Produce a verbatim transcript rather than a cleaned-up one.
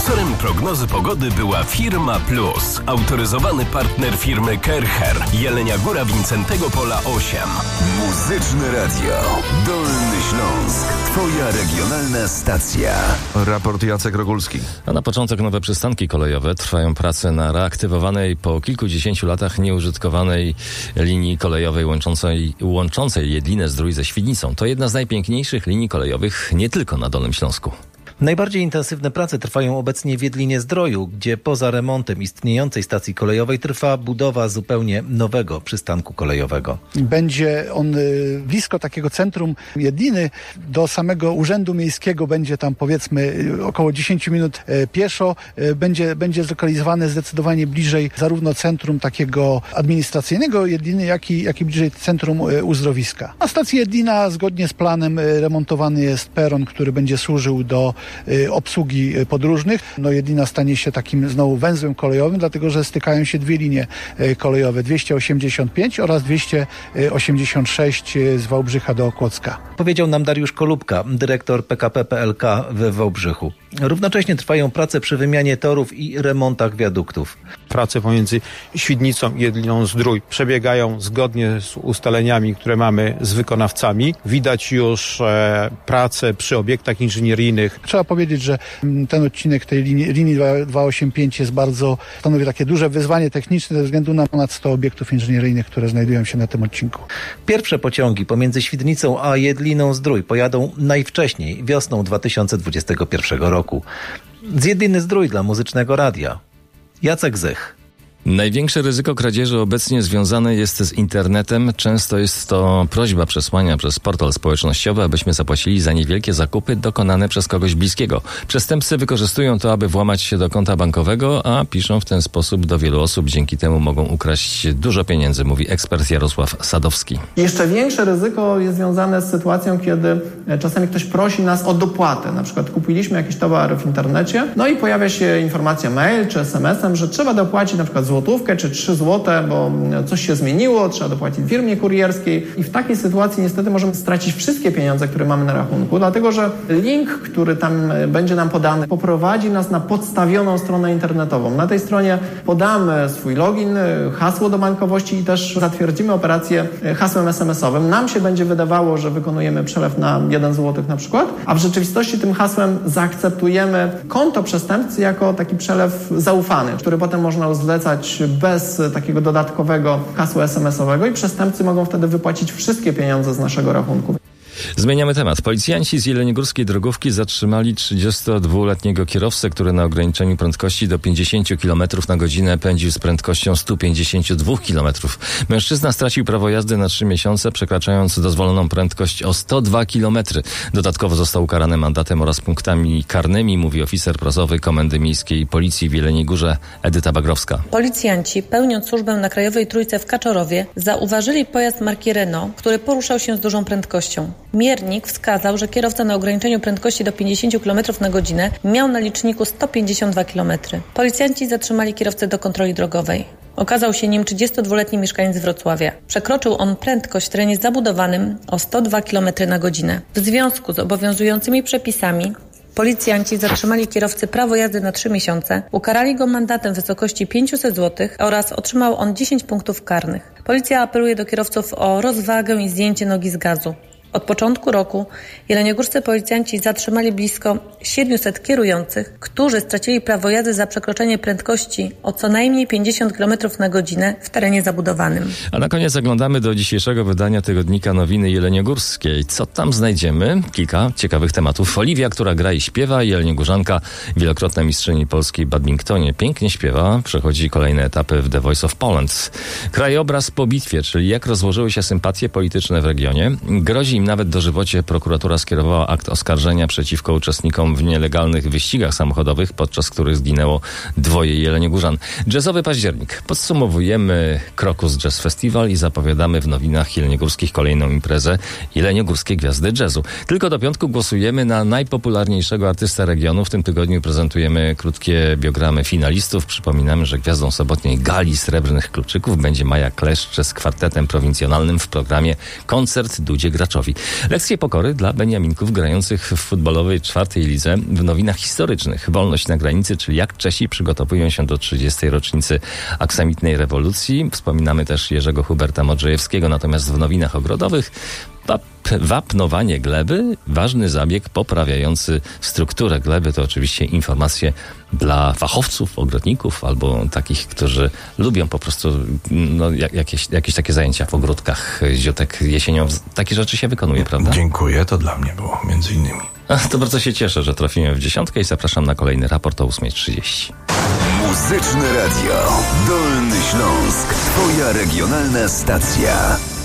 Sponsorem prognozy pogody była Firma Plus, autoryzowany partner firmy Kercher, Jelenia Góra, Wincentego Pola osiem. Muzyczne Radio, Dolny Śląsk, twoja regionalna stacja. Raport Jacek Rogulski. A na początek nowe przystanki kolejowe. Trwają prace na reaktywowanej po kilkudziesięciu latach nieużytkowanej linii kolejowej łączącej, łączącej Jedlinę-Zdrój ze Świdnicą. To jedna z najpiękniejszych linii kolejowych nie tylko na Dolnym Śląsku. Najbardziej intensywne prace trwają obecnie w Jedlinie-Zdroju, gdzie poza remontem istniejącej stacji kolejowej trwa budowa zupełnie nowego przystanku kolejowego. Będzie on blisko takiego centrum Jedliny. Do samego Urzędu Miejskiego będzie tam powiedzmy około dziesięć minut pieszo. Będzie, będzie zlokalizowany zdecydowanie bliżej zarówno centrum takiego administracyjnego Jedliny, jak i, jak i bliżej centrum uzdrowiska. Na stacji Jedlina zgodnie z planem remontowany jest peron, który będzie służył do obsługi podróżnych. No Jedlina stanie się takim znowu węzłem kolejowym, dlatego że stykają się dwie linie kolejowe, dwieście osiemdziesiąt pięć oraz dwieście osiemdziesiąt sześć z Wałbrzycha do Okłocka. Powiedział nam Dariusz Kolubka, dyrektor P K P P L K we Wałbrzychu. Równocześnie trwają prace przy wymianie torów i remontach wiaduktów. Prace pomiędzy Świdnicą i Jedliną-Zdrój przebiegają zgodnie z ustaleniami, które mamy z wykonawcami. Widać już e, prace przy obiektach inżynieryjnych. Trzeba powiedzieć, że ten odcinek tej linii, linii dwieście osiemdziesiąt pięć jest bardzo, stanowi takie duże wyzwanie techniczne ze względu na ponad sto obiektów inżynieryjnych, które znajdują się na tym odcinku. Pierwsze pociągi pomiędzy Świdnicą a Jedliną-Zdrój pojadą najwcześniej wiosną dwa tysiące dwudziestego pierwszego roku. Z Jedliny-Zdrój dla Muzycznego Radia. Jacek Zych. Największe ryzyko kradzieży obecnie związane jest z internetem. Często jest to prośba przesłania przez portal społecznościowy, abyśmy zapłacili za niewielkie zakupy dokonane przez kogoś bliskiego. Przestępcy wykorzystują to, aby włamać się do konta bankowego, a piszą w ten sposób do wielu osób. Dzięki temu mogą ukraść dużo pieniędzy, mówi ekspert Jarosław Sadowski. Jeszcze większe ryzyko jest związane z sytuacją, kiedy czasami ktoś prosi nas o dopłatę. Na przykład kupiliśmy jakiś towar w internecie, no i pojawia się informacja mail czy es em esem, że trzeba dopłacić na przykład złotówkę czy trzy złote, bo coś się zmieniło, trzeba dopłacić firmie kurierskiej i w takiej sytuacji niestety możemy stracić wszystkie pieniądze, które mamy na rachunku, dlatego że link, który tam będzie nam podany, poprowadzi nas na podstawioną stronę internetową. Na tej stronie podamy swój login, hasło do bankowości i też zatwierdzimy operację hasłem es em esowym. Nam się będzie wydawało, że wykonujemy przelew na jeden złoty na przykład, a w rzeczywistości tym hasłem zaakceptujemy konto przestępcy jako taki przelew zaufany, który potem można zlecać bez takiego dodatkowego hasła es em esowego i przestępcy mogą wtedy wypłacić wszystkie pieniądze z naszego rachunku. Zmieniamy temat. Policjanci z jeleniogórskiej drogówki zatrzymali trzydziestodwuletniego kierowcę, który na ograniczeniu prędkości do pięćdziesiąt kilometrów na godzinę pędził z prędkością sto pięćdziesiąt dwa kilometry. Mężczyzna stracił prawo jazdy na trzy miesiące, przekraczając dozwoloną prędkość o sto dwa kilometry. Dodatkowo został ukarany mandatem oraz punktami karnymi, mówi oficer prasowy Komendy Miejskiej Policji w Jeleniej Górze Edyta Bagrowska. Policjanci, pełniąc służbę na Krajowej Trójce w Kaczorowie, zauważyli pojazd marki Renault, który poruszał się z dużą prędkością. Miernik wskazał, że kierowca na ograniczeniu prędkości do pięćdziesiąt kilometrów na godzinę miał na liczniku sto pięćdziesiąt dwa kilometry. Policjanci zatrzymali kierowcę do kontroli drogowej. Okazał się nim trzydziestoletni mieszkaniec Wrocławia. Przekroczył on prędkość w terenie zabudowanym o sto dwa kilometry na godzinę. W związku z obowiązującymi przepisami policjanci zatrzymali kierowcę prawo jazdy na trzy miesiące, ukarali go mandatem w wysokości pięćset złotych oraz otrzymał on dziesięć punktów karnych. Policja apeluje do kierowców o rozwagę i zdjęcie nogi z gazu. Od początku roku jeleniogórscy policjanci zatrzymali blisko siedmiuset kierujących, którzy stracili prawo jazdy za przekroczenie prędkości o co najmniej pięćdziesiąt kilometrów na godzinę w terenie zabudowanym. A na koniec zaglądamy do dzisiejszego wydania tygodnika Nowiny Jeleniogórskiej. Co tam znajdziemy? Kilka ciekawych tematów. Oliwia, która gra i śpiewa, jeleniogórzanka, wielokrotna mistrzyni Polski w badmintonie. Pięknie śpiewa, przechodzi kolejne etapy w The Voice of Poland. Krajobraz po bitwie, czyli jak rozłożyły się sympatie polityczne w regionie. Grozi im nawet dożywocie. Prokuratura skierowała akt oskarżenia przeciwko uczestnikom w nielegalnych wyścigach samochodowych, podczas których zginęło dwoje jeleniogórzan. Jazzowy październik. Podsumowujemy Krokus Jazz Festival i zapowiadamy w nowinach jeleniogórskich kolejną imprezę Jeleniogórskie Gwiazdy Jazzu. Tylko do piątku głosujemy na najpopularniejszego artystę regionu. W tym tygodniu prezentujemy krótkie biogramy finalistów. Przypominamy, że gwiazdą sobotniej gali Srebrnych Kluczyków będzie Maja Kleszcz z kwartetem prowincjonalnym w programie Koncert Dudzie Graczowi. Jugosławii. Lekcje pokory dla beniaminków grających w futbolowej czwartej lidze w nowinach historycznych. Wolność na granicy, czyli jak Czesi przygotowują się do trzydziestej rocznicy aksamitnej rewolucji. Wspominamy też Jerzego Huberta Modrzejewskiego, natomiast w nowinach ogrodowych wapnowanie gleby, ważny zabieg poprawiający strukturę gleby. To oczywiście informacje dla fachowców, ogrodników albo takich, którzy lubią po prostu no, jakieś, jakieś takie zajęcia w ogródkach, ziutek jesienią. Takie rzeczy się wykonuje, prawda? Dziękuję, to dla mnie było między innymi. To bardzo się cieszę, że trafiłem w dziesiątkę i zapraszam na kolejny raport o ósma trzydzieści. Muzyczne Radio. Dolny Śląsk. Twoja regionalna stacja.